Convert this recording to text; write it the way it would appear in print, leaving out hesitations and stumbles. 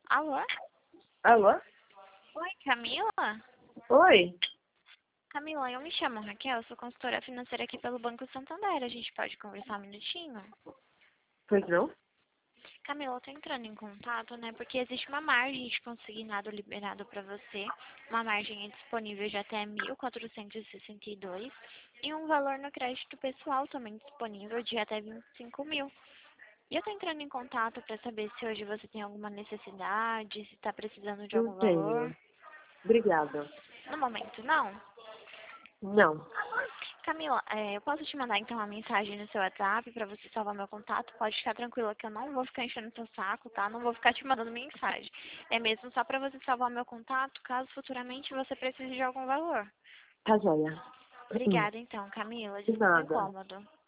Alô? Alô? Oi, Camila? Oi? Camila, eu me chamo Raquel, sou consultora financeira aqui pelo Banco Santander. A gente pode conversar um minutinho? Pois não? Camila, eu tô entrando em contato, né? Porque existe uma margem de consignado liberado para você, uma margem disponível de até 1.462 e um valor no crédito pessoal também disponível de até 25 mil. E eu tô entrando em contato para saber se hoje você tem alguma necessidade, se está precisando de Não algum valor. tenho. Obrigada. No momento, não. Não. Camila, eu posso te mandar então uma mensagem no seu WhatsApp para você salvar meu contato? Pode ficar tranquila que eu não vou ficar enchendo seu saco, tá? Não vou ficar te mandando mensagem. É mesmo só para você salvar meu contato, caso futuramente você precise de algum valor. Tá joia. Obrigada então, Camila. De Desculpa o nada. incômodo.